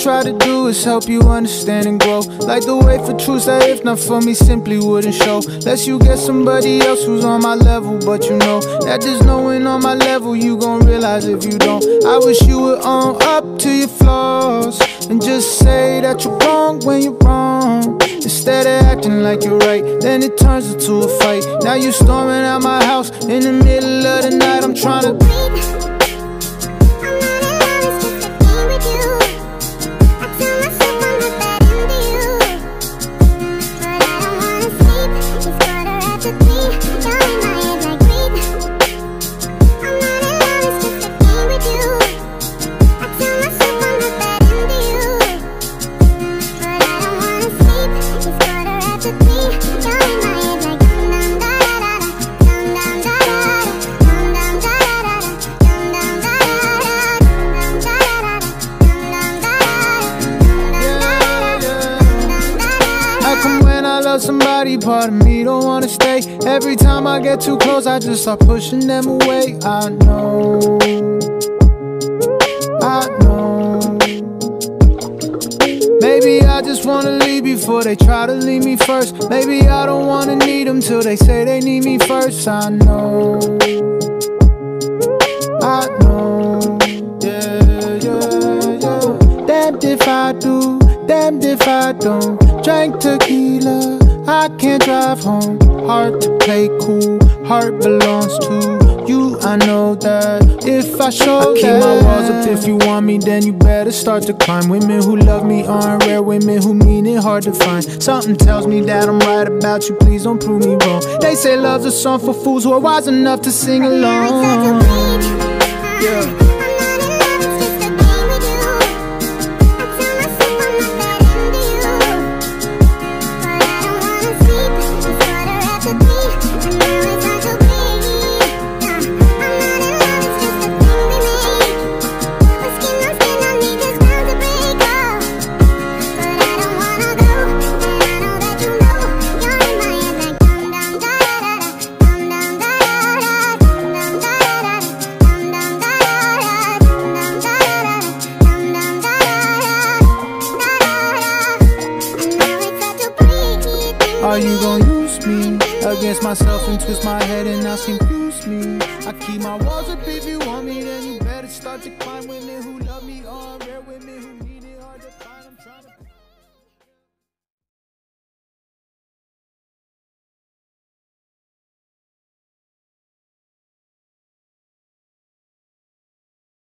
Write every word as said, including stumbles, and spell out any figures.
try to do is help you understand and grow. Like the way for truths that if not for me simply wouldn't show. Lest you get somebody else who's on my level, but you know that there's no one on my level you gon' realize if you don't. I wish you would own up to your flaws and just say that you're wrong when you're wrong. Instead of acting like you're right, then it turns into a fight. Now you storming out my house in the middle of the night. I'm trying to somebody, part of me don't wanna stay. Every time I get too close, I just start pushing them away. I know, I know. Maybe I just wanna leave before they try to leave me first. Maybe I don't wanna need them till they say they need me first. I know, I know, yeah, yeah, yeah. Damned if I do, damned if I don't. Drank tequila, I can't drive home. Hard to play cool, heart belongs to you. I know that if I show I keep that. My walls up. If you want me, then you better start to climb. Women who love me aren't rare, women who mean it hard to find. Something tells me that I'm right about you, please don't prove me wrong. They say love's a song for fools who are wise enough to sing along. Yeah. Are you gon' use me against myself and twist my head and now confuse me? I keep my walls up. If you want me, then you better start to climb. Women who love me are